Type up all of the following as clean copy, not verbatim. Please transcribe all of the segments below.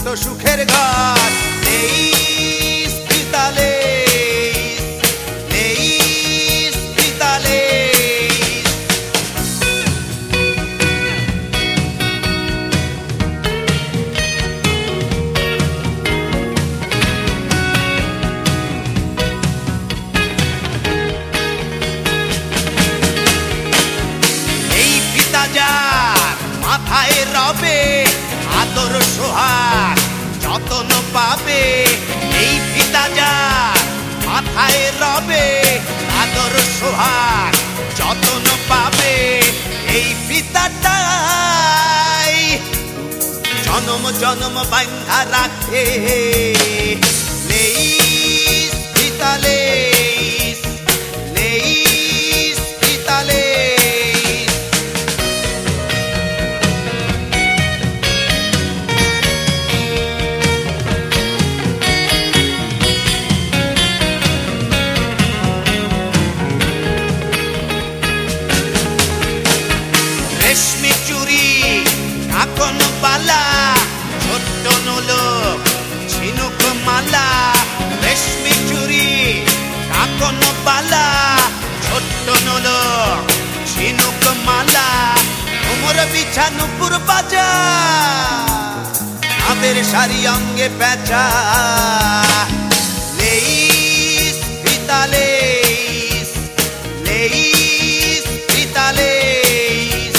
সুখের ঘর লেইস ফিতা লেইস, লেইস ফিতা লেইস। এই ফিতা যার মাথায় রবে আদর সোহাগ যতন পাবে, এই ফিতা যার মাথায় রবে আদর সোহাগ যতন পাবে, এই ফিতাটাই জনম জনম বাঁধা রাখে। লেইস ফিতা লেইস, লেইস ফিতা লেইস। রেশমি চুরি কাকন বালা ছোট্ট নোলক ঝিনুক মালা, রেশমি চুরি কাকন বালা ছোট্ট নোলক ঝিনুক মালা, কোমর বিছানো পুর বাজা আমের শাড়ি অঙ্গে পেঁচা। লেইস ফিতা লেইস, লেইস ফিতা লেইস।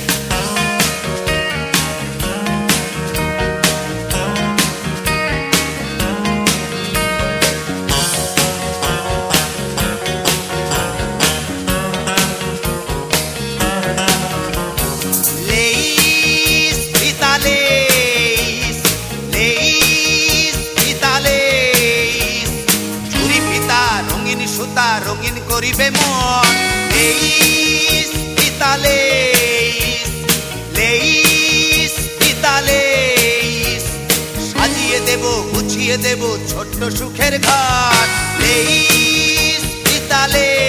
লেইস ফিতা লেইস, লেইস ফিতা লেইস। চুরি ফিতা রঙিন সুতা রঙিন করিবে মন, লেইস ফিতা লেইস, লেইস ফিতা লেইস। সাজিয়ে দেব গুছিয়ে দেব ছোট্ট সুখের ঘর, লেইস ফিতা লেইস।